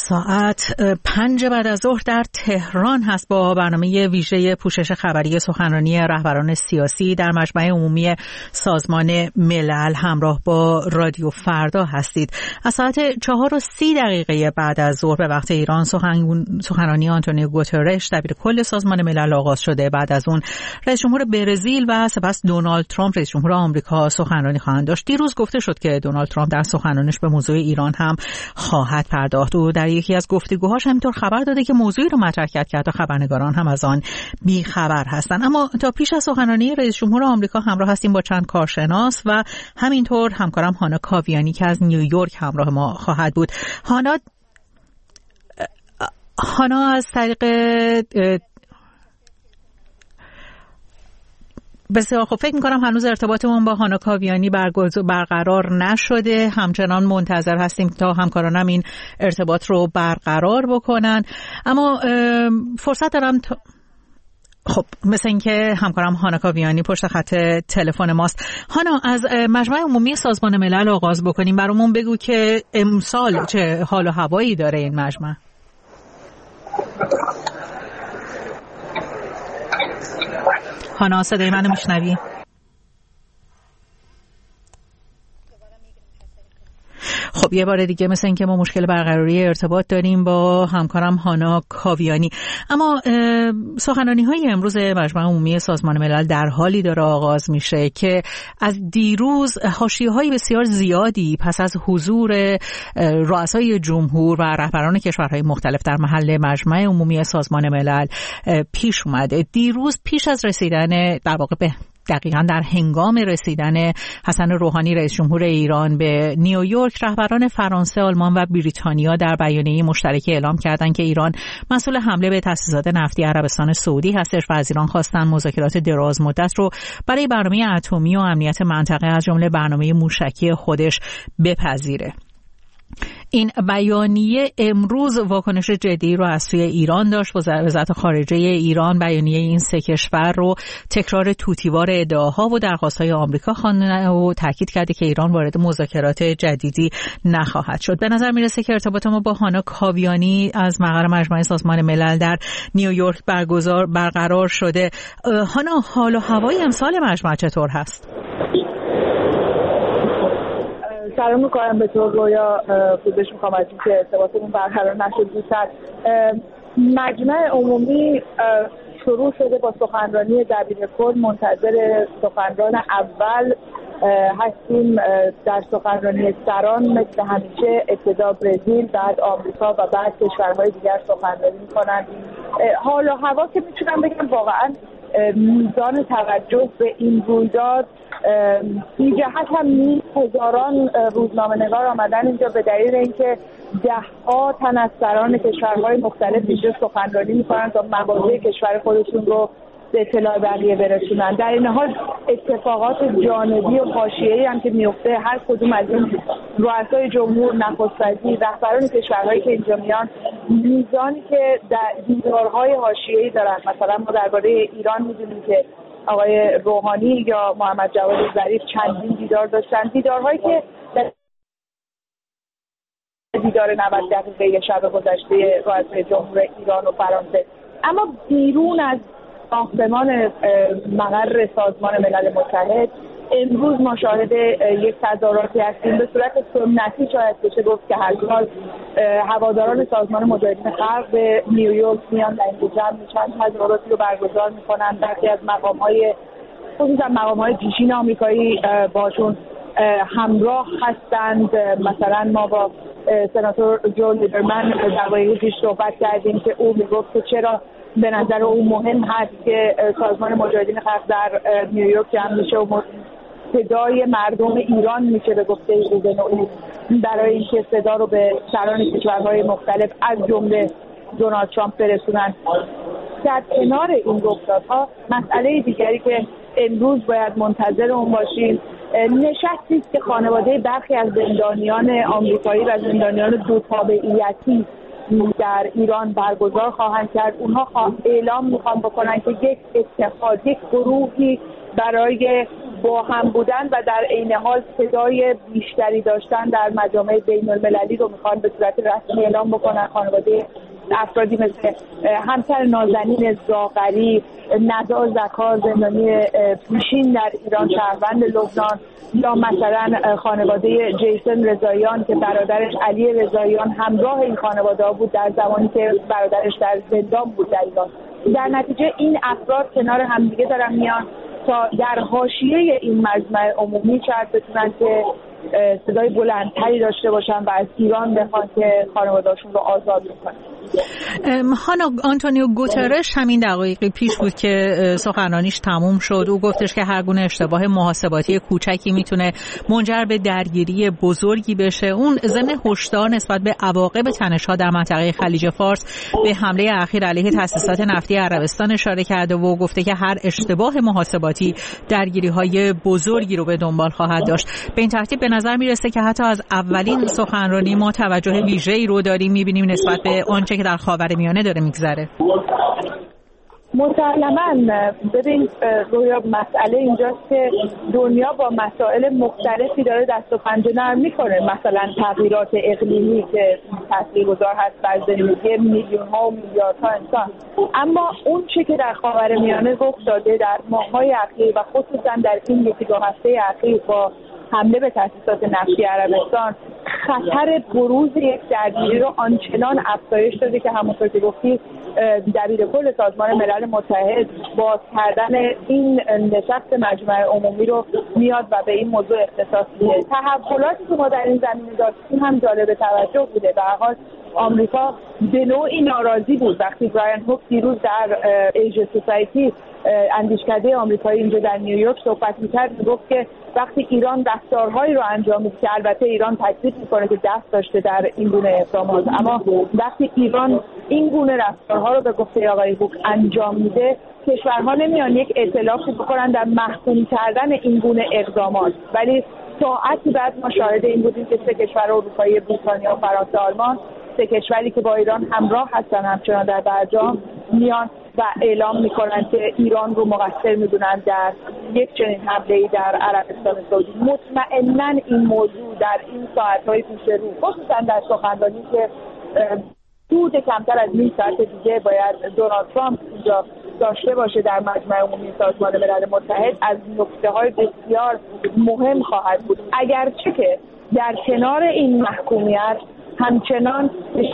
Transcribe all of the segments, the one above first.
ساعت 5 بعد از ظهر در تهران هست. با برنامه ویژه پوشش خبری سخنرانی رهبران سیاسی در مجمع عمومی سازمان ملل همراه با رادیو فردا هستید. از ساعت 4:30 بعد از ظهر به وقت ایران سخنرانی آنتونیو گوترش دبیر کل سازمان ملل آغاز شده. بعد از اون رئیس جمهور برزیل و سپس دونالد ترامپ رئیس جمهور آمریکا سخنرانی خواهند داشت. دیروز گفته شد که دونالد ترامپ در سخنرانیش به موضوع ایران هم خواهد پرداخت و در یکی از گفتگوهاش همینطور خبر داده که موضوعی رو مطرح کرد که حتی خبرنگاران هم از آن بیخبر هستند. اما تا پیش از سخنرانی رئیس جمهور آمریکا همراه هستیم با چند کارشناس و همینطور همکارم هانا کاویانی که از نیویورک همراه ما خواهد بود. هانا از طریق بسیار خوب، فکر می‌کنم هنوز ارتباطمون با هانا کاویانی برقرار نشده. همچنان منتظر هستیم تا همکارانم این ارتباط رو برقرار بکنن. اما فرصت دارم خب مثل اینکه همکارم هانا کاویانی پشت خط تلفن ماست. هانا، از مجمع عمومی سازمان ملل آغاز بکنیم. برامون بگو که امسال چه حال و هوایی داره این مجمع. هانا، صدای منو میشنوی؟ خب یه بار دیگه مثل اینکه ما مشکل برقراری ارتباط داریم با همکارم هانا کاویانی. اما سخنرانی‌های امروز مجمع عمومی سازمان ملل در حالی داره آغاز میشه که از دیروز حاشیه‌های بسیار زیادی پس از حضور رؤسای جمهور و رهبران کشورهای مختلف در محل مجمع عمومی سازمان ملل پیش اومده. دیروز پیش از رسیدن در واقع دقیقاً در هنگام رسیدن حسن روحانی رئیس جمهور ایران به نیویورک، رهبران فرانسه، آلمان و بریتانیا در بیانیه مشترکی اعلام کردند که ایران مسئول حمله به تأسیسات نفتی عربستان سعودی هستش و از ایران خواستن مذاکرات دراز مدت رو برای برنامه اتمی و امنیت منطقه از جمله برنامه موشکی خودش بپذیره. این بیانیه امروز واکنش جدی رو از سوی ایران داشت. وزارت خارجه ایران بیانیه این سه کشور رو تکرار توتیوار ادعاها و درخواست‌های آمریکا خوانده و تاکید کرده که ایران وارد مذاکرات جدیدی نخواهد شد. به نظر میرسه که ارتباط ما با هانا کاویانی از مقر مجمع سازمان ملل در نیویورک برقرار شده. هانا، حال و هوای امسال مجمع چطور هست؟ سلام میکنم به تو رویا. پوزش میکنم از اینکه ارتباطمون برقرار نشد زودتر. مجمع عمومی شروع شده با سخنرانی دبیر کل. منتظر سخنران اول هستیم. در سخنرانی سران مثل همیشه ابتدا برزیل، بعد آمریکا و بعد کشورهای دیگر سخنرانی میکنن. حال و هوا که میتونم بگم واقعا میزان توجه به این رویداد این جهت هم نیست. هزاران روزنامه‌نگار آمدن اینجا به دلیل اینکه ده‌ها تن از سران کشورهای مختلف اینجا سخنرانی می‌کنند تا مواضع کشور خودشون رو به اطلاع بقیه برسونن. در این حال اتفاقات جانبی و حاشیه‌ای هم که میفته، هر کدوم از این رؤسای جمهور، نخست وزیر، رهبران کشورهایی که اینجا میان، میزانی که در دیدارهای حاشیه‌ای دارن. مثلا ما درباره ایران می‌دونیم که آقای روحانی یا محمد جواد ظریف چندین دیدار داشتن، دیدارهایی که دیدار 90 دقیقه شب گذشته رئیس جمهور ایران و فرانسه. اما بیرون از ساختمان مقر سازمان ملل متحد امروز ما شاهد یک تظاهراتی هستیم. به صورت سنتی شاید بشه گفت که هر سال هواداران سازمان مجاهدین خلق به نیویورک میان و اینجا جمع میشن، تظاهراتی رو برگزار میکنن. برخی از مقام‌های خصوصا مقام‌های پیشین آمریکایی باشون همراه هستند. مثلا ما با سناتور جو لیبرمن در واقع پیش صحبت کردیم که او میگفت که چرا به نظر او مهم هست که سازمان مجاهدین خلق در نیویورک جمع میشه و صدای مردم ایران میشه به گفته او به نوعی برای اینکه صدا رو به سران کشورهای مختلف از جمله دونالد ترامپ برسونن. در کنار این گفتارها مسئله دیگری که امروز باید منتظر اون باشیم نشستی است که خانواده برخی از زندانیان آمریکایی و زندانیان دو تابعیتی در ایران برگزار خواهند کرد. اونها اعلام میخوان بکنن که یک اتحاد، یک گروهی برای با هم بودن و در عین حال صدای بیشتری داشتن در مجامع بین المللی رو میخوان به صورت رسمی اعلام بکنن. خانواده افرادی مثل همسر نازنین زاغری، نزار زکا زندانی پیشین در ایران شهروند لبنان، یا مثلا خانواده جیسن رضاییان که برادرش علی رضاییان همراه این خانواده بود در زمانی که برادرش در زندان بود در ایران. در نتیجه این افراد کنار همدیگه دارن میان تا در حاشیه این مجمع عمومی شاید بتونن که صدای بلندتری داشته باشن و از ایران بخوان که خانواده‌شون رو آزاد بکنن. آنتونیو گوترش همین دقایقی پیش بود که سخنرانیش تموم شد. او گفتش که هر گونه اشتباه محاسباتی کوچکی میتونه منجر به درگیری بزرگی بشه. اون ضمن هشدار نسبت به عواقب تنش‌ها در منطقه خلیج فارس به حمله اخیر علیه تأسیسات نفتی عربستان اشاره کرده و گفته که هر اشتباه محاسباتی درگیری‌های بزرگی رو به دنبال خواهد داشت. به این ترتیب به نظر میرسه که حتی از اولین سخنرانی ما توجه ویژه‌ای رو داریم می‌بینیم نسبت به آنچه که در خاورمیانه داره میگذره. مسلماً ببین رویا، مسئله اینجاست که دنیا با مسائل مختلفی داره دست و پنجه نرم میکنه. مثلا تغییرات اقلیمی که تاثیرگذار هست بر زندگی میلیون‌ها و میلیاردها انسان. اما اون چه که در خاورمیانه رخ داده در ماه‌های اخیر و خصوصا در این یکی دو هفته اخیر با حمله به تأسیسات نفتی عربستان، خطر بروز یک درگیری رو آنچنان افزایش داده که همونطور که گفتی دبیرکل سازمان ملل متحد باز کردن این نشست مجمع عمومی رو میاد و به این موضوع اختصاص میده. تحولاتی که ما در این زمینه داشتیم هم جالب توجه بوده. به هر حال آمریکا به نوعی ناراضی بود وقتی برایان هوک دیروز در ایجا سوسایتی اندیشکده آمریکایی اینجا در نیویورک صحبت می‌کرد، گفت که وقتی ایران رفتارهایی رو انجام میده که البته ایران تکذیب میکنه که دست داشته در این گونه اقدامات، اما وقتی ایران این گونه رفتارها رو به گفته آقای هوک انجام میده، کشورها نمیان یک ائتلافی بکنن در محکوم کردن این گونه اقدامات. ولی ساعتی بعد ما شاهد این بودیم که سه کشور اروپایی، بریتانیا و فرانسه، آلمان، سه کشوری که با ایران همراه هستن همچنان در برجام میان و اعلام میکنن که ایران رو مقصر میدونن در یک چنین حمله‌ای در عربستان سعودی. مطمئناً این موضوع در این ساعت‌های پیش رو، خصوصا در سخنرانی که حدود کمتر از نیم ساعت دیگه باید دونالد ترامپ اینجا داشته باشه در مجمع عمومی سازمان ملل متحد، از نکته‌های بسیار مهم خواهد بود. اگرچه که در کنار این محکومیت همچنان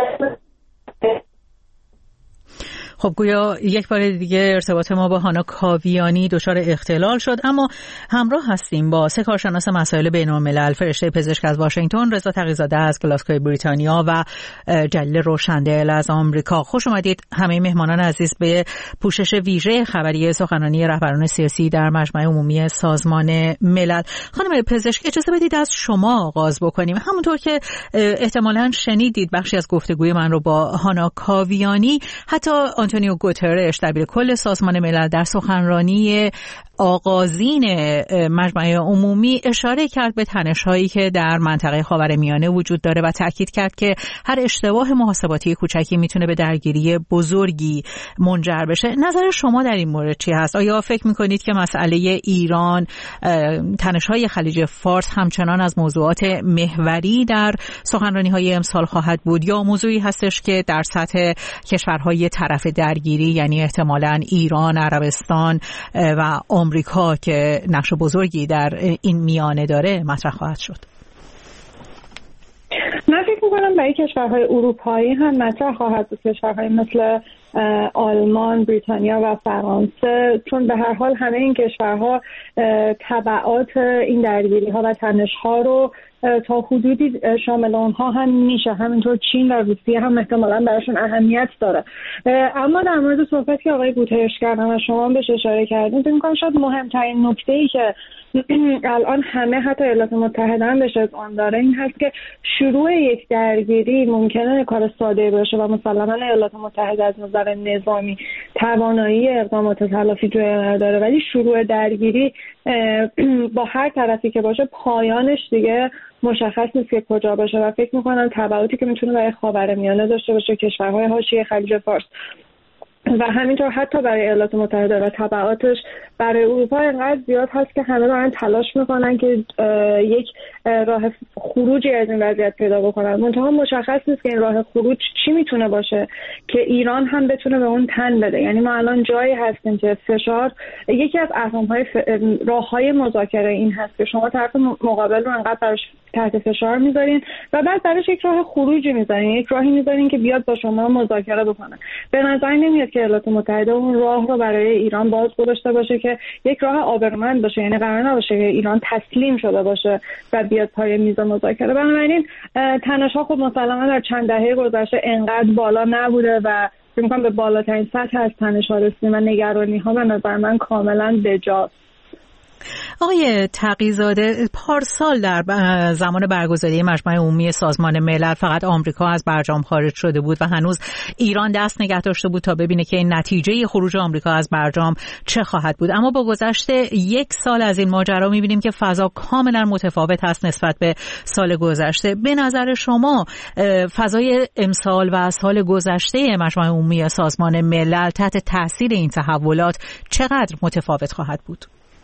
خب گویا یک بار دیگه ارتباط ما با هانا کاویانی دچار اختلال شد، اما همراه هستیم با سه کارشناس مسائل بین‌الملل، فرشته پزشک از واشنگتن، رضا تقی‌زاده از گلاسگو بریتانیا و جلیل روشندل از آمریکا. خوش اومدید همه مهمانان عزیز به پوشش ویژه خبری سخنرانی رهبران سیاسی در مجمع عمومی سازمان ملل. خانم پزشک، اجازه بدید از شما آغاز بکنیم. همونطور که احتمالاً شنیدید بخشی از گفتگوی من رو با هانا کاویانی، حتی آنتونیو گوترش دبیرکل سازمان ملل در سخنرانی آغازین مجمع عمومی اشاره کرد به تنش‌هایی که در منطقه خاورمیانه وجود داره و تاکید کرد که هر اشتباه محاسباتی کوچکی میتونه به درگیری بزرگی منجر بشه. نظر شما در این مورد چی هست؟ آیا فکر میکنید که مسئله ایران، تنش‌های خلیج فارس همچنان از موضوعات محوری در سخنرانی‌های امسال خواهد بود، یا موضوعی هستش که در سطح کشورهای طرف درگیری، یعنی احتمالاً ایران، عربستان و آمریکا که نقش بزرگی در این میانه داره مطرح خواهد شد؟ من فکر میکنم برای کشورهای اروپایی هم مطرح خواهد بود، کشورهای مثل آلمان، بریتانیا و فرانسه، چون به هر حال همه این کشورها تبعات این درگیری ها و تنش ها رو تا حدودی شامل اونها هم میشه. همینطور چین و روسیه هم احتمالاً براشون اهمیت داره. اما در مورد صحبتی که آقای گوترش کردن و شما بهش اشاره کردین، فکر می‌کنم شاید مهمترین نکته‌ای که الان همه حتی ایالات متحده هم بهش اذعان داره این هست که شروع یک درگیری ممکنه کار ساده باشه و مسلماً ایالات متحده از نظر نظامی توانایی اقدامات تلافی نداره، ولی شروع درگیری با هر طرفی که باشه پایانش دیگه مشخص نیست که کجا باشه و فکر می‌کنم تبعاتی که میتونه برای خاورمیانه داشته باشه، کشورهای حاشیه خلیج فارس و همینطور حتی برای ایالات متحده و تبعاتش برای اروپا اینقدر زیاد هست که همه دارن تلاش میکنن که یک راه خروجی از این وضعیت پیدا بکنن. منتها مشخص نیست که این راه خروج چی میتونه باشه که ایران هم بتونه به اون تن بده. یعنی ما الان جایی هستیم که فشار، یکی از اهرم‌های راههای مذاکره این هست که شما طرف مقابل رو انقدر براش تحت فشار میذارین و بعد براش یک راه خروجی میذارین، یک راهی میذارین که بیاد با شما مذاکره بکنه. به نظر نمیاد که ایالات متحده اون راه رو برای ایران باز گذاشته باشه که یک راه آبرومند باشه. یعنی قرار نباشه که ایران تسلیم شده باشه و بیاد پای میز مذاکره. بنابراین تنش‌ها خب مسلماً در چند دهه گذشته انقدر بالا نبوده و فکر می‌کنم به بالاترین سطح از تنش‌ها رسیدیم و نگرانی‌ها به نظر من کاملاً بجاست. آقای تقی‌زاده، پارسال در زمان برگزاری مجمع عمومی سازمان ملل فقط آمریکا از برجام خارج شده بود و هنوز ایران دست نگه داشته بود تا ببینه که نتیجه خروج آمریکا از برجام چه خواهد بود. اما با گذشت یک سال از این ماجرا می‌بینیم که فضا کاملا متفاوت هست نسبت به سال گذشته. به نظر شما فضای امسال و سال گذشته مجمع عمومی سازمان ملل تحت تاثیر این تحولات چقدر متفاوت خواهد بود؟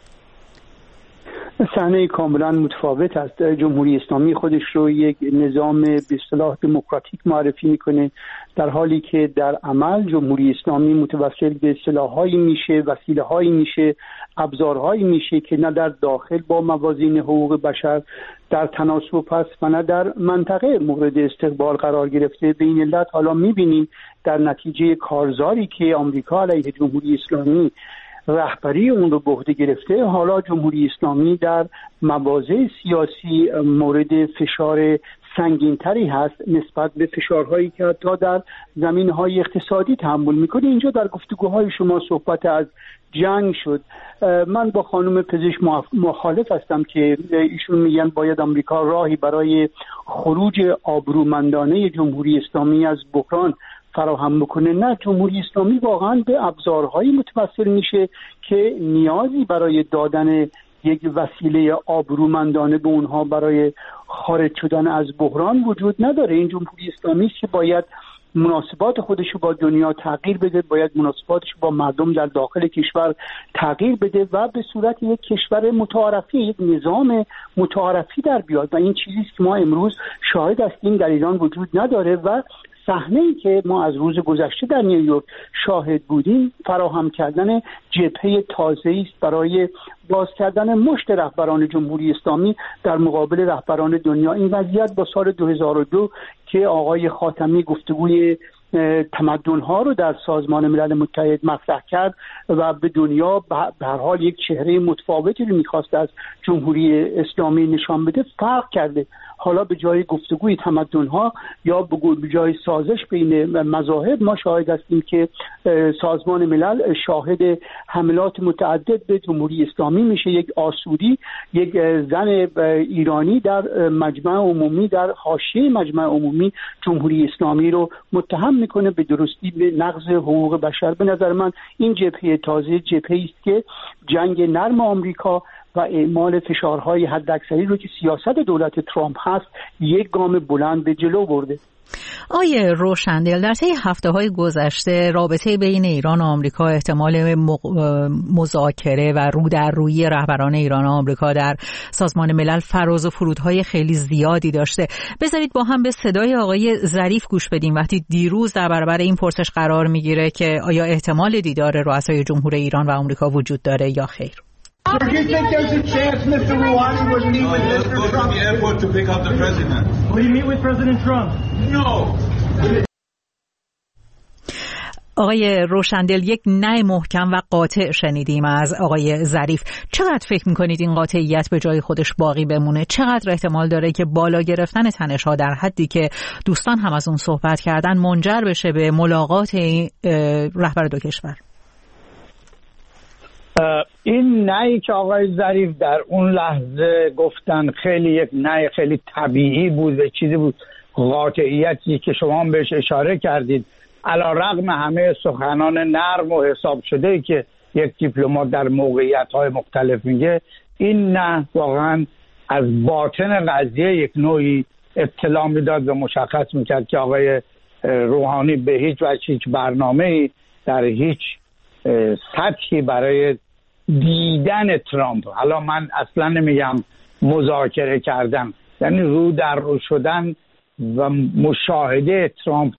صحنه کاملا متفاوت است. جمهوری اسلامی خودش رو یک نظام به اصطلاح دموکراتیک معرفی میکنه، در حالی که در عمل جمهوری اسلامی متوسل به سلاح‌هایی میشه، وسیله‌هایی میشه، ابزارهایی میشه که نه در داخل با موازین حقوق بشر در تناسب است و نه در منطقه مورد استقبال قرار گرفته. به این علت حالا میبینیم در نتیجه کارزاری که آمریکا علیه جمهوری اسلامی رهبری اون رو به عهده گرفته، حالا جمهوری اسلامی در مواضع سیاسی مورد فشار سنگین‌تری هست نسبت به فشارهایی که حتی در زمینه‌های اقتصادی تحمل می‌کنه. اینجا در گفتگوهای شما صحبت از جنگ شد. من با خانم پزشک مخالف هستم که ایشون میگن باید آمریکا راهی برای خروج آبرومندانه جمهوری اسلامی از بحران فراهم بکنه. نه، جمهوری اسلامی واقعا به ابزارهایی متوسل میشه که نیازی برای دادن یک وسیله آبرومندانه به اونها برای خارج شدن از بحران وجود نداره. این جمهوری اسلامی است که باید مناسبات خودش رو با دنیا تغییر بده، باید مناسباتش با مردم در داخل کشور تغییر بده و به صورت یک کشور متعارفی، یک نظام متعارفی در بیاد و این چیزی است که ما امروز شاهد هستیم در ایران وجود نداره و صحنه‌ای که ما از روز گذشته در نیویورک شاهد بودیم فراهم کردن جبهه تازه‌ای است برای باز کردن مشت رهبران جمهوری اسلامی در مقابل رهبران دنیا. این وضعیت با سال 2002 که آقای خاتمی گفتگوی تمدن‌ها رو در سازمان ملل متحد مطرح کرد و به دنیا به هر حال یک چهره متفاوتی رو می‌خواست از جمهوری اسلامی نشان بده، فرق کرده. حالا به جای گفتگوی تمدن‌ها یا به جای سازش بین مذاهب ما شاهد هستیم که سازمان ملل شاهد حملات متعدد به جمهوری اسلامی میشه. یک آسودی، یک زن ایرانی در مجمع عمومی، در حاشیه مجمع عمومی جمهوری اسلامی رو متهم میکنه به درستی به نقض حقوق بشر. به نظر من این جبهه تازه جبهه‌ای است که جنگ نرم آمریکا و اعمال فشارهای حداکثری رو که سیاست دولت ترامپ هست یک گام بلند به جلو برده. آیه روشندل، در طی هفته‌های گذشته رابطه بین ایران و آمریکا احتمال مذاکره و رو در روی رهبران ایران و آمریکا در سازمان ملل فراز و فرودهای خیلی زیادی داشته. بذارید با هم به صدای آقای ظریف گوش بدیم وقتی دیروز در برابر این پرسش قرار میگیره که آیا احتمال دیدار رؤسای جمهور ایران و آمریکا وجود داره یا خیر. Do you think there's a chance Mr. Rouhani would meet with Mr. Trump? Go to the airport to pick up the president. Will you meet with President Trump? No. آقای روشندل، یک نه محکم و قاطع شنیدیم از آقای ظریف. چقدر فکر میکنید این قاطعیت به جای خودش باقی بمونه؟ چقدر احتمال داره که بالا گرفتن تنش‌ها در حدی که دوستان هم از اون صحبت کردن منجر بشه به ملاقات رهبر دو کشور؟ این نهی که آقای ظریف در اون لحظه گفتن خیلی یک نه خیلی طبیعی بود و چیزی بود، قاطعیتی که شما هم بهش اشاره کردید علیرغم همه سخنان نرم و حساب شده که یک دیپلمات در موقعیت‌های مختلف میگه، این نه واقعا از باطن قضیه یک نوعی اطلاع میداد و مشخص میکرد که آقای روحانی به هیچ وجه هیچ برنامه‌ای در هیچ سطحی برای دیدن ترامپ، حالا من اصلا نمیگم مذاکره کردن، یعنی رو در رو شدن و مشاهده ترامپ